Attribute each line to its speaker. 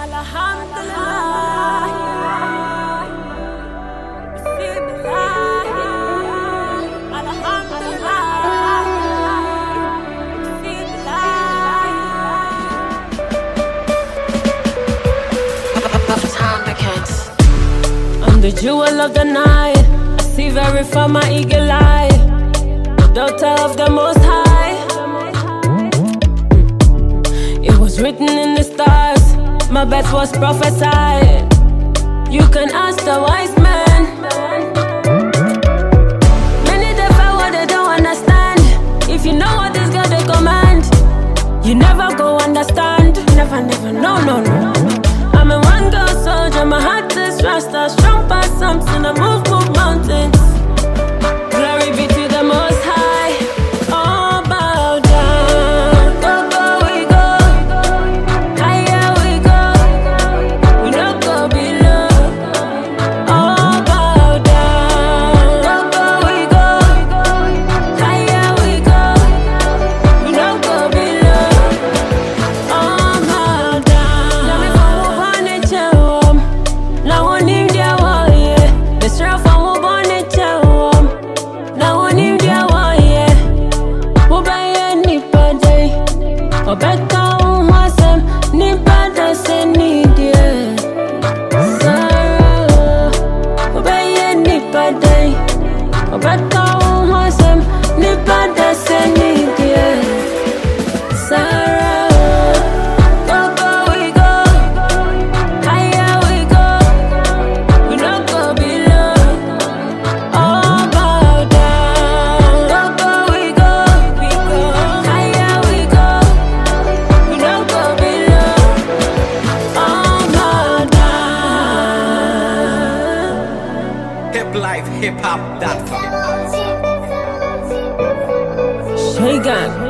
Speaker 1: I'm the jewel of the night. I see very far, my eagle eye. The daughter of the Most High. It was written in the stars. My birth was prophesied. You can ask the wise men. Many they fight what they don't understand. If you know what is God they command, you never go understand. Never, no. I'm a one-girl soldier, my heart is Rasta. Strong past something, I move mountains. Glory be to the Most High. All bow down. Go, we go. Higher we go. We don't go below. All bow down. Go, we go. Higher we go. We don't go below. All bow down. Let me follow one and now one in their warrior. The strength from one born and now one in their warrior. Who by any day? Or better was them, Nipata send need you. Sorrow. Who by any day? Or better was them, Nipata send need you. Sorrow. Go, we go. Higher we go. We don't go below. All bow down. Go, we go. Higher we go. We don't go below. All bow down.
Speaker 2: Hip life, hip hop, that's
Speaker 1: Shagan.